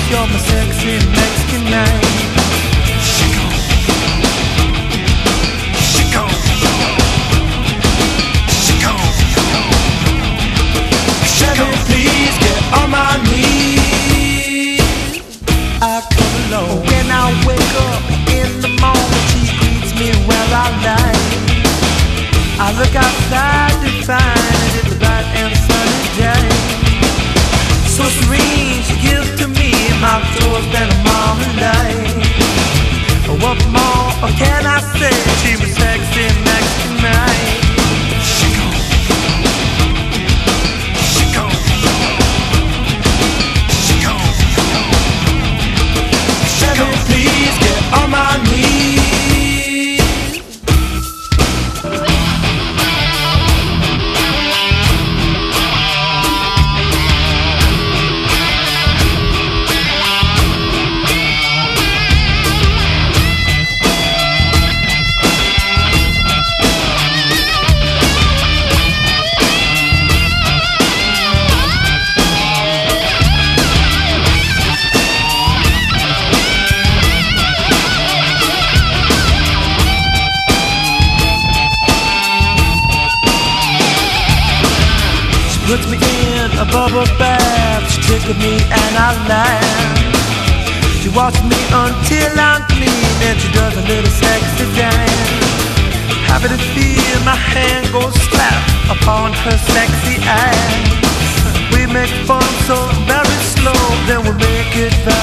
you're my sexy Mexican name. Please get on my knees. I come alone when I wake up in the morning. She greets me where I lie. I look outside to find it the bright and sunny day. So serene, she gives to me my toast and a marmalade. What more can I say? She was sexy Mexican night. Please get on my knees. Puts me in a bubble bath. She tickles me and I laugh. She washes me until I'm clean, and she does a little sexy dance. Happy to feel my hand go slap upon her sexy ass. We make fun so very slow, then we make it fast.